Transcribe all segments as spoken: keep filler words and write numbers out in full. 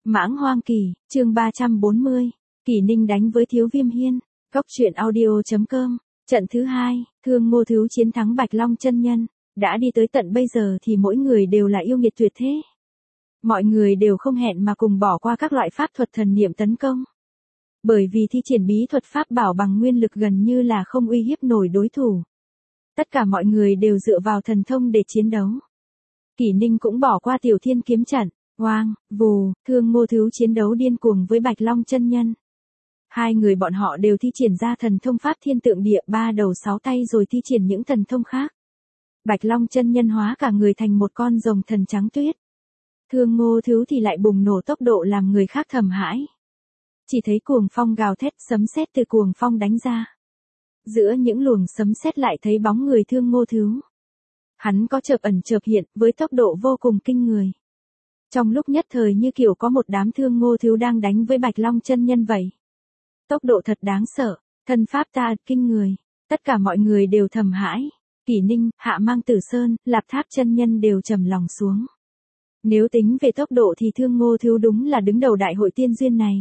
Mãng Hoang Kỳ, chương ba trăm bốn mươi, Kỷ Ninh đánh với Thiếu Viêm Hiên, Cốc truyện audio chấm com, trận thứ hai, Thương Ngô Thứ chiến thắng Bạch Long chân nhân, đã đi tới tận bây giờ thì mỗi người đều là yêu nghiệt tuyệt thế. Mọi người đều không hẹn mà cùng bỏ qua các loại pháp thuật thần niệm tấn công. Bởi vì thi triển bí thuật pháp bảo bằng nguyên lực gần như là không uy hiếp nổi đối thủ. Tất cả mọi người đều dựa vào thần thông để chiến đấu. Kỷ Ninh cũng bỏ qua Tiểu Thiên kiếm trận. Oang, vù, Thương Ngô Thứ chiến đấu điên cuồng với Bạch Long chân nhân. Hai người bọn họ đều thi triển ra thần thông pháp thiên tượng địa ba đầu sáu tay rồi thi triển những thần thông khác. Bạch Long chân nhân hóa cả người thành một con rồng thần trắng tuyết. Thương Ngô Thứ thì lại bùng nổ tốc độ làm người khác thầm hãi. Chỉ thấy cuồng phong gào thét, sấm sét từ cuồng phong đánh ra. Giữa những luồng sấm sét lại thấy bóng người Thương Ngô Thứ. Hắn có chợp ẩn chợp hiện với tốc độ vô cùng kinh người. Trong lúc nhất thời như kiểu có một đám Thương Ngô Thứ đang đánh với Bạch Long chân nhân vậy. Tốc độ thật đáng sợ, thân pháp ta kinh người, tất cả mọi người đều thầm hãi. Kỷ Ninh, Hạ Mang Tử Sơn, Lạp Tháp chân nhân đều trầm lòng xuống. Nếu tính về tốc độ thì Thương Ngô Thứ đúng là đứng đầu đại hội tiên duyên này.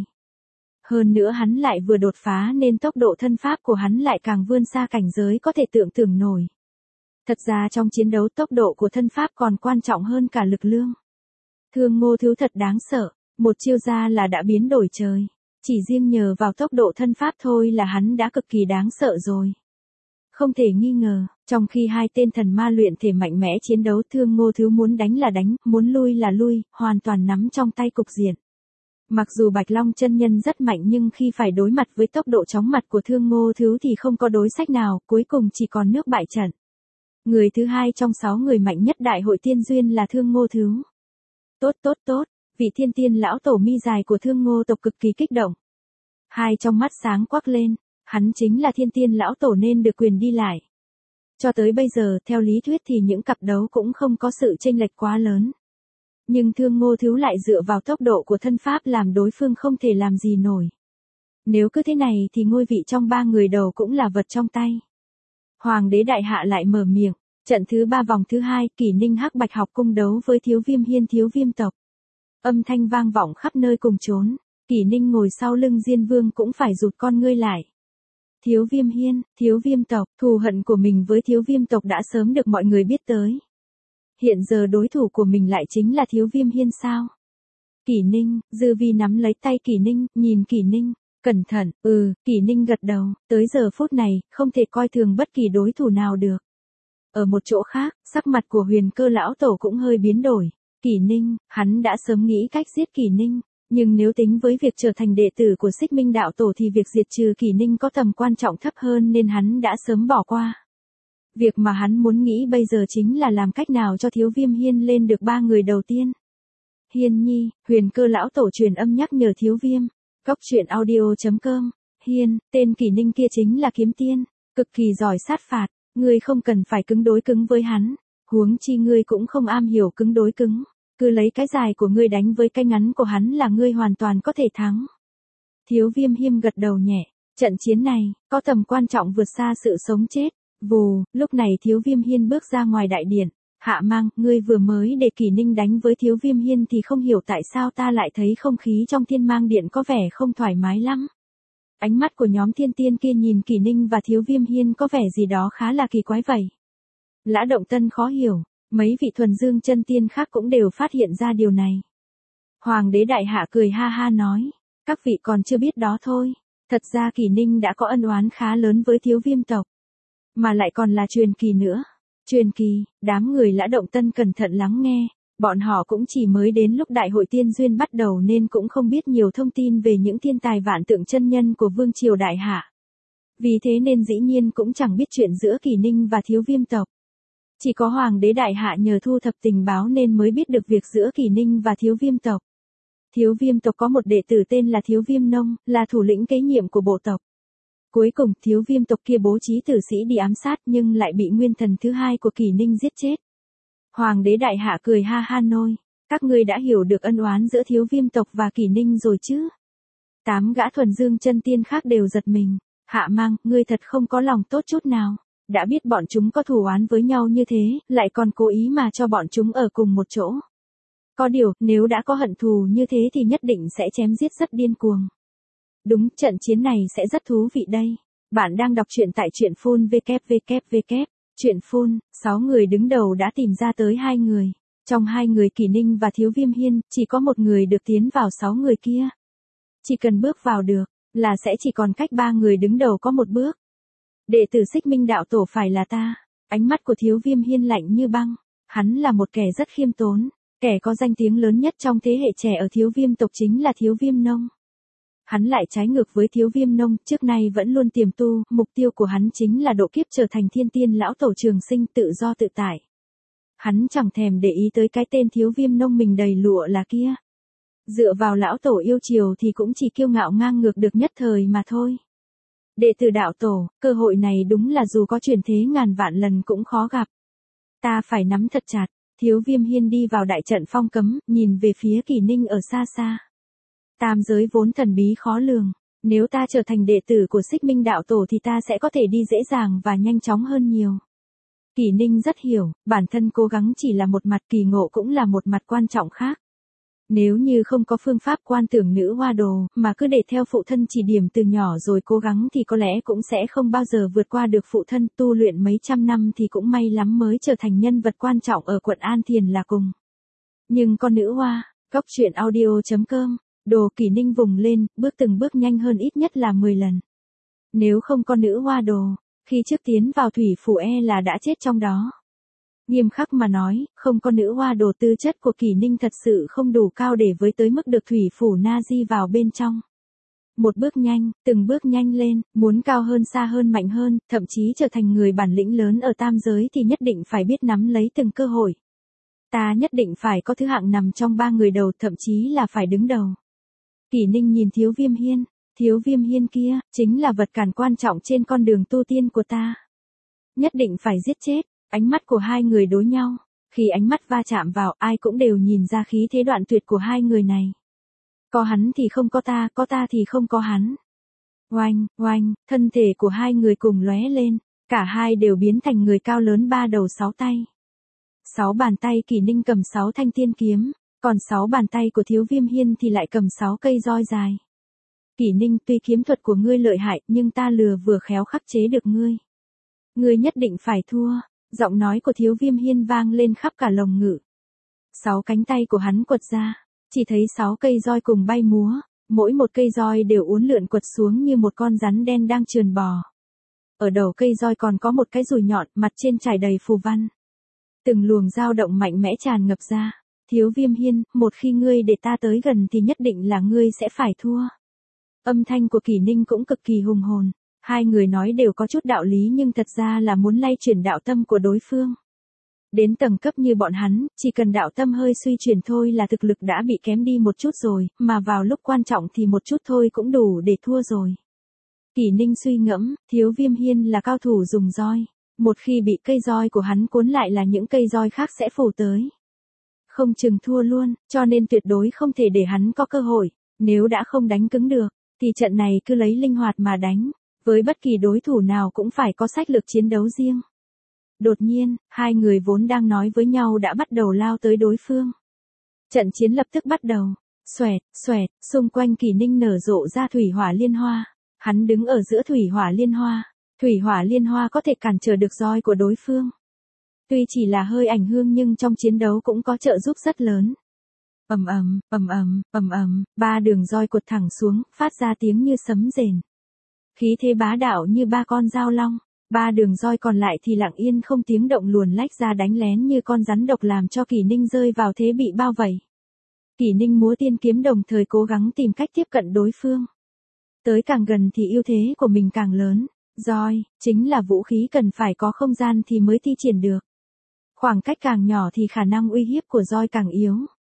Hơn nữa hắn lại vừa đột phá nên tốc độ thân pháp của hắn lại càng vươn xa cảnh giới có thể tưởng tượng nổi. Thật ra trong chiến đấu tốc độ của thân pháp còn quan trọng hơn cả lực lượng. Thương Ngô Thứ thật đáng sợ, một chiêu ra là đã biến đổi trời. Chỉ riêng nhờ vào tốc độ thân pháp thôi là hắn đã cực kỳ đáng sợ rồi. Không thể nghi ngờ, trong khi hai tên thần ma luyện thể mạnh mẽ chiến đấu Thương Ngô Thứ muốn đánh là đánh, muốn lui là lui, hoàn toàn nắm trong tay cục diện. Mặc dù Bạch Long chân nhân rất mạnh nhưng khi phải đối mặt với tốc độ chóng mặt của Thương Ngô Thứ thì không có đối sách nào, cuối cùng chỉ còn nước bại trận. Người thứ hai trong sáu người mạnh nhất đại hội tiên duyên là Thương Ngô Thứ. Tốt tốt tốt, vị thiên tiên lão tổ mi dài của Thương Ngô tộc cực kỳ kích động. Hai trong mắt sáng quắc lên, hắn chính là thiên tiên lão tổ nên được quyền đi lại. Cho tới bây giờ, theo lý thuyết thì những cặp đấu cũng không có sự chênh lệch quá lớn. Nhưng Thương Ngô Thứ lại dựa vào tốc độ của thân pháp làm đối phương không thể làm gì nổi. Nếu cứ thế này thì ngôi vị trong ba người đầu cũng là vật trong tay. Hoàng đế đại hạ lại mở miệng. Trận thứ ba vòng thứ hai, Kỷ Ninh Hắc Bạch học cung đấu với Thiếu Viêm Hiên Thiếu Viêm tộc. Âm thanh vang vọng khắp nơi cùng chốn. Kỷ Ninh ngồi sau lưng Diên Vương cũng phải rụt con ngươi lại. Thiếu Viêm Hiên, Thiếu Viêm tộc, thù hận của mình với Thiếu Viêm tộc đã sớm được mọi người biết tới. Hiện giờ đối thủ của mình lại chính là Thiếu Viêm Hiên sao? Kỷ Ninh, Dư Vi nắm lấy tay Kỷ Ninh, nhìn Kỷ Ninh, cẩn thận, ừ, Kỷ Ninh gật đầu, tới giờ phút này, không thể coi thường bất kỳ đối thủ nào được. Ở một chỗ khác, sắc mặt của Huyền Cơ lão tổ cũng hơi biến đổi. Kỷ Ninh, hắn đã sớm nghĩ cách giết Kỷ Ninh, nhưng nếu tính với việc trở thành đệ tử của Xích Minh đạo tổ thì việc diệt trừ Kỷ Ninh có tầm quan trọng thấp hơn nên hắn đã sớm bỏ qua. Việc mà hắn muốn nghĩ bây giờ chính là làm cách nào cho Thiếu Viêm Hiên lên được ba người đầu tiên. Hiên nhi, Huyền Cơ lão tổ truyền âm nhắc nhở Thiếu Viêm. Cốc truyện audio chấm com. Hiên, tên Kỷ Ninh kia chính là kiếm tiên, cực kỳ giỏi sát phạt. Ngươi không cần phải cứng đối cứng với hắn, huống chi ngươi cũng không am hiểu cứng đối cứng, cứ lấy cái dài của ngươi đánh với cái ngắn của hắn là ngươi hoàn toàn có thể thắng. Thiếu Viêm Hiên gật đầu nhẹ, trận chiến này, có tầm quan trọng vượt xa sự sống chết. Vù, lúc này Thiếu Viêm Hiên bước ra ngoài đại điện. Hạ Mang, ngươi vừa mới để Kỷ Ninh đánh với Thiếu Viêm Hiên thì không hiểu tại sao ta lại thấy không khí trong Thiên Mang Điện có vẻ không thoải mái lắm. Ánh mắt của nhóm thiên tiên kia nhìn Kỷ Ninh và Thiếu Viêm Hiên có vẻ gì đó khá là kỳ quái vậy. Lã Động Tân khó hiểu, mấy vị thuần dương chân tiên khác cũng đều phát hiện ra điều này. Hoàng đế đại hạ cười ha ha nói, các vị còn chưa biết đó thôi, thật ra Kỷ Ninh đã có ân oán khá lớn với Thiếu Viêm tộc. Mà lại còn là truyền kỳ nữa. Truyền kỳ, đám người Lã Động Tân cẩn thận lắng nghe. Bọn họ cũng chỉ mới đến lúc đại hội tiên duyên bắt đầu nên cũng không biết nhiều thông tin về những thiên tài vạn tượng chân nhân của Vương Triều Đại Hạ. Vì thế nên dĩ nhiên cũng chẳng biết chuyện giữa Kỷ Ninh và Thiếu Viêm tộc. Chỉ có Hoàng đế Đại Hạ nhờ thu thập tình báo nên mới biết được việc giữa Kỷ Ninh và Thiếu Viêm tộc. Thiếu Viêm tộc có một đệ tử tên là Thiếu Viêm Nông, là thủ lĩnh kế nhiệm của bộ tộc. Cuối cùng Thiếu Viêm tộc kia bố trí tử sĩ đi ám sát nhưng lại bị nguyên thần thứ hai của Kỷ Ninh giết chết. Hoàng đế đại hạ cười ha ha nôi, các ngươi đã hiểu được ân oán giữa Thiếu Viêm tộc và Kỷ Ninh rồi chứ? Tám gã thuần dương chân tiên khác đều giật mình. Hạ Mang, ngươi thật không có lòng tốt chút nào. Đã biết bọn chúng có thù oán với nhau như thế, lại còn cố ý mà cho bọn chúng ở cùng một chỗ. Có điều, nếu đã có hận thù như thế thì nhất định sẽ chém giết rất điên cuồng. Đúng, trận chiến này sẽ rất thú vị đây. Bạn đang đọc truyện tại truyện phun vê kép vê kép vê kép. Truyện phun, sáu người đứng đầu đã tìm ra tới hai người. Trong hai người Kỷ Ninh và Thiếu Viêm Hiên, chỉ có một người được tiến vào sáu người kia. Chỉ cần bước vào được, là sẽ chỉ còn cách ba người đứng đầu có một bước. Đệ tử Xích Minh đạo tổ phải là ta. Ánh mắt của Thiếu Viêm Hiên lạnh như băng. Hắn là một kẻ rất khiêm tốn. Kẻ có danh tiếng lớn nhất trong thế hệ trẻ ở Thiếu Viêm tộc chính là Thiếu Viêm Nông. Hắn lại trái ngược với Thiếu Viêm Nông, trước nay vẫn luôn tiềm tu, mục tiêu của hắn chính là độ kiếp trở thành thiên tiên lão tổ trường sinh tự do tự tại. Hắn chẳng thèm để ý tới cái tên Thiếu Viêm Nông mình đầy lụa là kia. Dựa vào lão tổ yêu chiều thì cũng chỉ kiêu ngạo ngang ngược được nhất thời mà thôi. Đệ tử đạo tổ, cơ hội này đúng là dù có chuyển thế ngàn vạn lần cũng khó gặp. Ta phải nắm thật chặt. Thiếu Viêm Hiên đi vào đại trận phong cấm, nhìn về phía Kỷ Ninh ở xa xa. Tam giới vốn thần bí khó lường, nếu ta trở thành đệ tử của Xích Minh đạo tổ thì ta sẽ có thể đi dễ dàng và nhanh chóng hơn nhiều. Kỷ Ninh rất hiểu, bản thân cố gắng chỉ là một mặt, kỳ ngộ cũng là một mặt quan trọng khác. Nếu như không có phương pháp quan tưởng nữ hoa đồ, mà cứ để theo phụ thân chỉ điểm từ nhỏ rồi cố gắng thì có lẽ cũng sẽ không bao giờ vượt qua được phụ thân, tu luyện mấy trăm năm thì cũng may lắm mới trở thành nhân vật quan trọng ở quận An Thiền là cùng. Nhưng con nữ hoa, góc truyện audio chấm com, đồ Kỷ Ninh vùng lên, bước từng bước nhanh hơn ít nhất là mười lần. Nếu không có nữ hoa đồ, khi trước tiến vào thủy phủ e là đã chết trong đó. Nghiêm khắc mà nói, không có nữ hoa đồ tư chất của Kỷ Ninh thật sự không đủ cao để với tới mức được thủy phủ na di vào bên trong. Một bước nhanh, từng bước nhanh lên, muốn cao hơn xa hơn mạnh hơn, thậm chí trở thành người bản lĩnh lớn ở tam giới thì nhất định phải biết nắm lấy từng cơ hội. Ta nhất định phải có thứ hạng nằm trong ba người đầu, thậm chí là phải đứng đầu. Kỷ Ninh nhìn Thiếu Viêm Hiên, Thiếu Viêm Hiên kia, chính là vật cản quan trọng trên con đường tu tiên của ta. Nhất định phải giết chết. Ánh mắt của hai người đối nhau, khi ánh mắt va chạm vào ai cũng đều nhìn ra khí thế đoạn tuyệt của hai người này. Có hắn thì không có ta, có ta thì không có hắn. Oanh, oanh, thân thể của hai người cùng lóe lên, cả hai đều biến thành người cao lớn ba đầu sáu tay. Sáu bàn tay Kỷ Ninh cầm sáu thanh tiên kiếm, còn sáu bàn tay của Thiếu Viêm Hiên thì lại cầm sáu cây roi dài. Kỷ Ninh, tuy kiếm thuật của ngươi lợi hại nhưng ta lừa vừa khéo khắc chế được ngươi. Ngươi nhất định phải thua. Giọng nói của Thiếu Viêm Hiên vang lên khắp cả lồng ngự. Sáu cánh tay của hắn quật ra, chỉ thấy sáu cây roi cùng bay múa, mỗi một cây roi đều uốn lượn quật xuống như một con rắn đen đang trườn bò. Ở đầu cây roi còn có một cái dùi nhọn, mặt trên trải đầy phù văn. Từng luồng dao động mạnh mẽ tràn ngập ra. Thiếu Viêm Hiên, một khi ngươi để ta tới gần thì nhất định là ngươi sẽ phải thua. Âm thanh của Kỷ Ninh cũng cực kỳ hùng hồn. Hai người nói đều có chút đạo lý nhưng thật ra là muốn lay chuyển đạo tâm của đối phương. Đến tầng cấp như bọn hắn, chỉ cần đạo tâm hơi suy chuyển thôi là thực lực đã bị kém đi một chút rồi, mà vào lúc quan trọng thì một chút thôi cũng đủ để thua rồi. Kỷ Ninh suy ngẫm, Thiếu Viêm Hiên là cao thủ dùng roi. Một khi bị cây roi của hắn cuốn lại là những cây roi khác sẽ phủ tới. Không chừng thua luôn, cho nên tuyệt đối không thể để hắn có cơ hội. Nếu đã không đánh cứng được, thì trận này cứ lấy linh hoạt mà đánh. Với bất kỳ đối thủ nào cũng phải có sách lược chiến đấu riêng. Đột nhiên, hai người vốn đang nói với nhau đã bắt đầu lao tới đối phương. Trận chiến lập tức bắt đầu. Xoẹt, xoẹt, xung quanh Kỷ Ninh nở rộ ra thủy hỏa liên hoa. Hắn đứng ở giữa thủy hỏa liên hoa. Thủy hỏa liên hoa có thể cản trở được roi của đối phương. Tuy chỉ là hơi ảnh hưởng nhưng trong chiến đấu cũng có trợ giúp rất lớn. Ầm ầm, ầm ầm, ầm ầm, ba đường roi quật thẳng xuống, phát ra tiếng như sấm rền. Khí thế bá đạo như ba con dao long, ba đường roi còn lại thì lặng yên không tiếng động luồn lách ra đánh lén như con rắn độc làm cho Kỷ Ninh rơi vào thế bị bao vây. Kỷ Ninh múa tiên kiếm đồng thời cố gắng tìm cách tiếp cận đối phương. Tới càng gần thì ưu thế của mình càng lớn, roi, chính là vũ khí cần phải có không gian thì mới thi triển được. Khoảng cách càng nhỏ thì khả năng uy hiếp của roi càng yếu.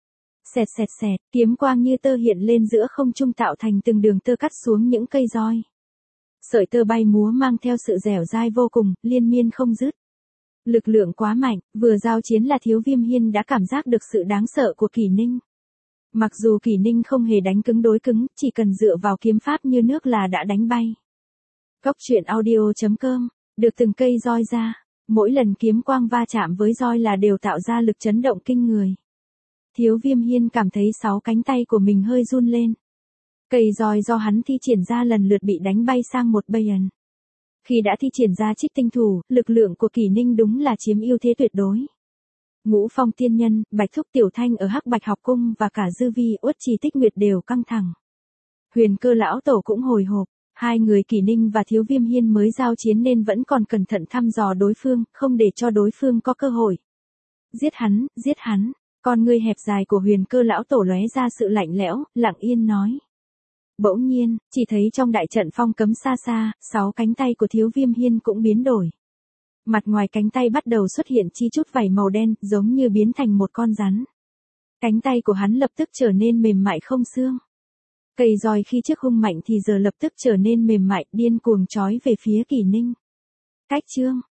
Xẹt xẹt xẹt, kiếm quang như tơ hiện lên giữa không trung tạo thành từng đường tơ cắt xuống những cây roi. Sợi tơ bay múa mang theo sự dẻo dai vô cùng, liên miên không dứt. Lực lượng quá mạnh, vừa giao chiến là Thiếu Viêm Hiên đã cảm giác được sự đáng sợ của Kỷ Ninh. Mặc dù Kỷ Ninh không hề đánh cứng đối cứng, chỉ cần dựa vào kiếm pháp như nước là đã đánh bay. Góc truyện audio chấm com, được từng cây roi ra, mỗi lần kiếm quang va chạm với roi là đều tạo ra lực chấn động kinh người. Thiếu Viêm Hiên cảm thấy sáu cánh tay của mình hơi run lên. Cây roi do hắn thi triển ra lần lượt bị đánh bay sang một bên. Khi đã thi triển ra Trích Tinh Thủ, lực lượng của Kỷ Ninh đúng là chiếm ưu thế tuyệt đối. Ngũ Phong Tiên Nhân, Bạch Thúc Tiểu Thanh ở Hắc Bạch Học Cung và cả Dư Vi Uất Trì Tích Nguyệt đều căng thẳng. Huyền Cơ lão tổ cũng hồi hộp, hai người Kỷ Ninh và Thiếu Viêm Hiên mới giao chiến nên vẫn còn cẩn thận thăm dò đối phương, không để cho đối phương có cơ hội. Giết hắn, giết hắn, con ngươi hẹp dài của Huyền Cơ lão tổ lóe ra sự lạnh lẽo, lặng yên nói. Bỗng nhiên, chỉ thấy trong đại trận phong cấm xa xa, sáu cánh tay của Thiếu Viêm Hiên cũng biến đổi. Mặt ngoài cánh tay bắt đầu xuất hiện chi chút vảy màu đen, giống như biến thành một con rắn. Cánh tay của hắn lập tức trở nên mềm mại không xương. Cây roi khi trước hung mạnh thì giờ lập tức trở nên mềm mại, điên cuồng chói về phía Kỷ Ninh. Cách chương,